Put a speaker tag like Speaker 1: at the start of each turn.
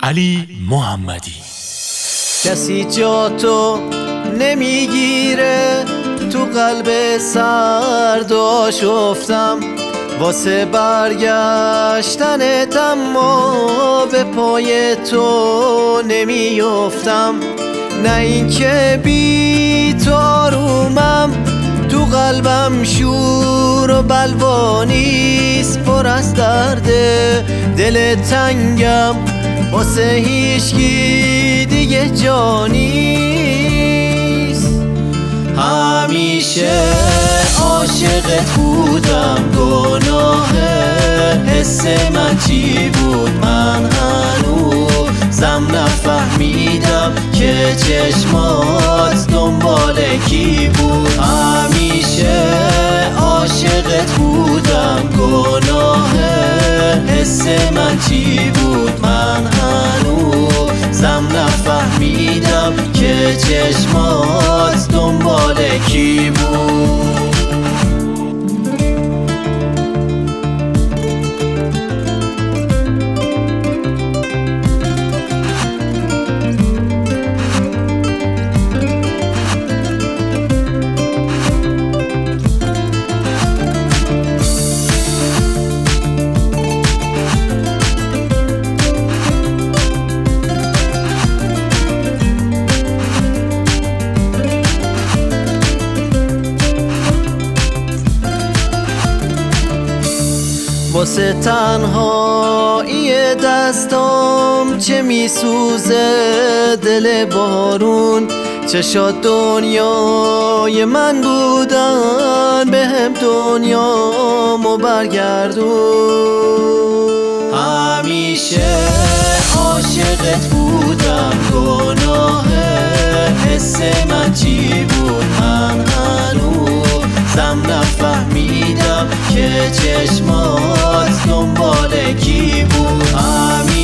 Speaker 1: علی محمدی.
Speaker 2: کسی جا تو نمیگیره، تو قلب سرد آشفتم، واسه برگشتنت اما به پای تو نمیافتم. نه اینکه بی تو آرومم، تو قلبم شور و بلوا نیست، پر از درده دل تنگم، واسه هیچکی دیگه جا نیست. همیشه عاشقت بودم، گناه حس من چی بود؟ من هنوزم نفهمیدم که چشمات دنبال کی بود. همیشه عاشقت بودم، گناه حس من چی بود؟ من هنوزم نفهمیدم که چشمات دنبال کی بود. واسه تنهایی دستام چه میسوزه دل بارون، چشات دنیای من بودن، بهم دنیامو برگردون. همیشه عاشقت بودم، گناه حس من چی بود؟ من هنوزم نفهمیدم که چشمات دنبال کی بود.